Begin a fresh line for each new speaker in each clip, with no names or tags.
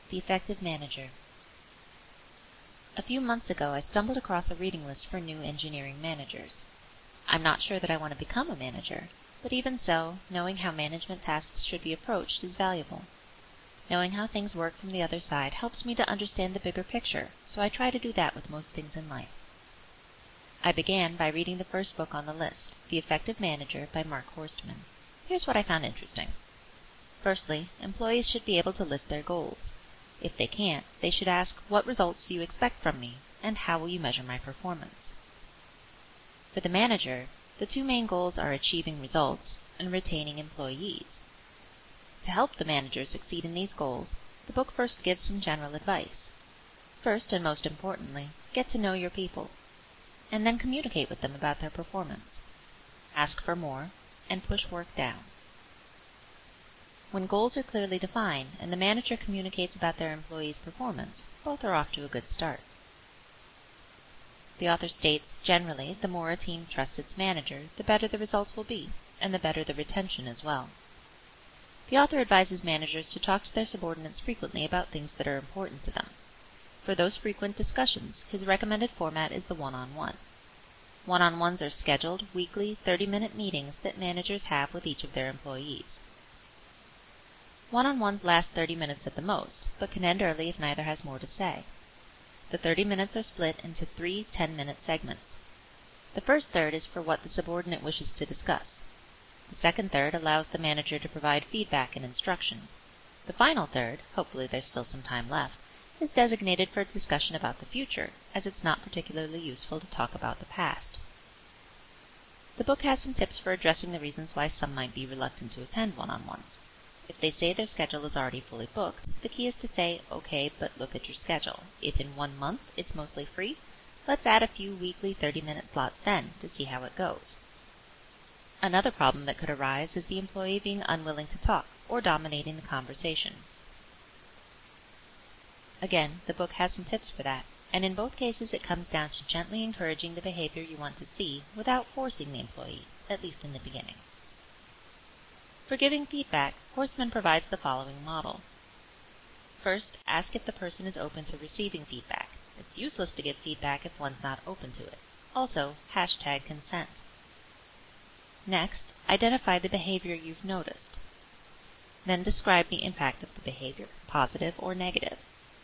The Effective Manager. A few months ago I stumbled across a reading list for new engineering managers. I'm not sure that I want to become a manager, but even so, knowing how management tasks should be approached is valuable. Knowing how things work from the other side helps me to understand the bigger picture, so I try to do that with most things in life. I began by reading the first book on the list, The Effective Manager by Mark Horstman. Here's what I found interesting. Firstly, employees should be able to list their goals. If they can't, they should ask, what results do you expect from me, and how will you measure my performance? For the manager, the two main goals are achieving results and retaining employees. To help the manager succeed in these goals, the book first gives some general advice. First, and most importantly, get to know your people, and then communicate with them about their performance. Ask for more, and push work down. When goals are clearly defined and the manager communicates about their employees' performance, both are off to a good start. The author states, generally, the more a team trusts its manager, the better the results will be, and the better the retention as well. The author advises managers to talk to their subordinates frequently about things that are important to them. For those frequent discussions, his recommended format is the one-on-one. One-on-ones are scheduled, weekly, 30-minute meetings that managers have with each of their employees. One-on-ones last 30 minutes at the most, but can end early if neither has more to say. The 30 minutes are split into 3 10-minute segments. The first third is for what the subordinate wishes to discuss. The second third allows the manager to provide feedback and instruction. The final third, hopefully there's still some time left, is designated for discussion about the future, as it's not particularly useful to talk about the past. The book has some tips for addressing the reasons why some might be reluctant to attend one-on-ones. If they say their schedule is already fully booked, the key is to say, okay, but look at your schedule. If in 1 month it's mostly free, let's add a few weekly 30-minute slots then to see how it goes. Another problem that could arise is the employee being unwilling to talk or dominating the conversation. Again, the book has some tips for that, and in both cases it comes down to gently encouraging the behavior you want to see without forcing the employee, at least in the beginning. For giving feedback, Horstman provides the following model. First, ask if the person is open to receiving feedback. It's useless to give feedback if one's not open to it. Also, #consent. Next, identify the behavior you've noticed. Then describe the impact of the behavior, positive or negative.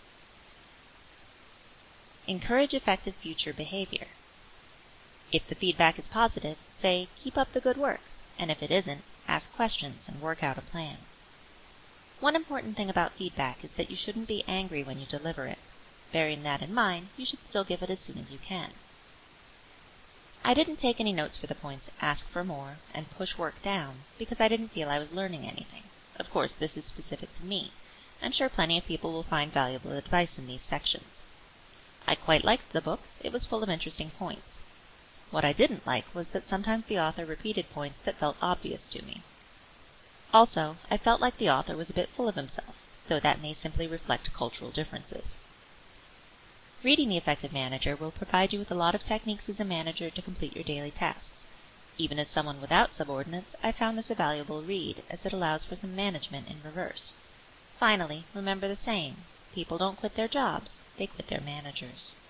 Encourage effective future behavior. If the feedback is positive, say, keep up the good work, and if it isn't, ask questions and work out a plan. One important thing about feedback is that you shouldn't be angry when you deliver it. Bearing that in mind, you should still give it as soon as you can. I didn't take any notes for the points ask for more and push work down because I didn't feel I was learning anything. Of course, this is specific to me. I'm sure plenty of people will find valuable advice in these sections. I quite liked the book. It was full of interesting points. What I didn't like was that sometimes the author repeated points that felt obvious to me. Also, I felt like the author was a bit full of himself, though that may simply reflect cultural differences. Reading The Effective Manager will provide you with a lot of techniques as a manager to complete your daily tasks. Even as someone without subordinates, I found this a valuable read, as it allows for some management in reverse. Finally, remember the saying, people don't quit their jobs, they quit their managers.